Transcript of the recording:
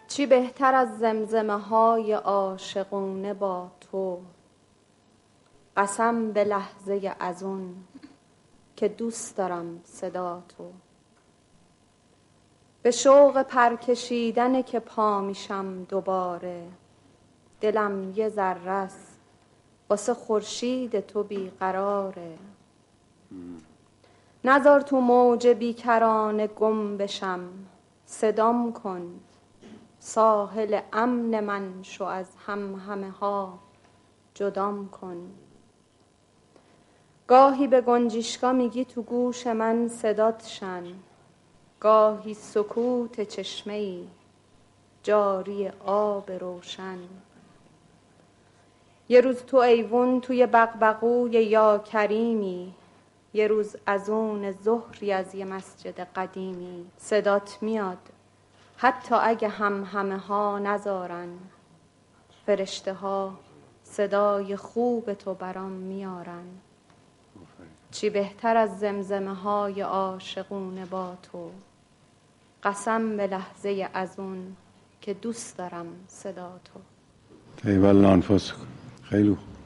چی بهتر از زمزمه های عاشقونه با تو، قسم به لحظه ازون که دوست دارم صدا تو. به شوق پرکشیدن که پا میشم دوباره، دلم یه ذره است واسه خورشید تو بیقراره. نذار تو موج بیکرانه گم بشم، صدام کن ساحل امن من شو، از همهمه ها جدام کن. گاهی به گنجشگاه میگی تو گوش من صدات شن، گاهی سکوت چشمه‌ای جاری آب روشن. یه روز تو ایوون توی بغبغوی یا کریمی، یه روز از اون ظهری از یه مسجد قدیمی. صدات میاد حتی اگه همه ها نذارن، فرشته ها صدای خوب تو برام میارن. چی بهتر از زمزمه های عاشقونه با تو، قسم به لحظه ازون که دوست دارم صدا تو. طیب الله انفسکم. خیلی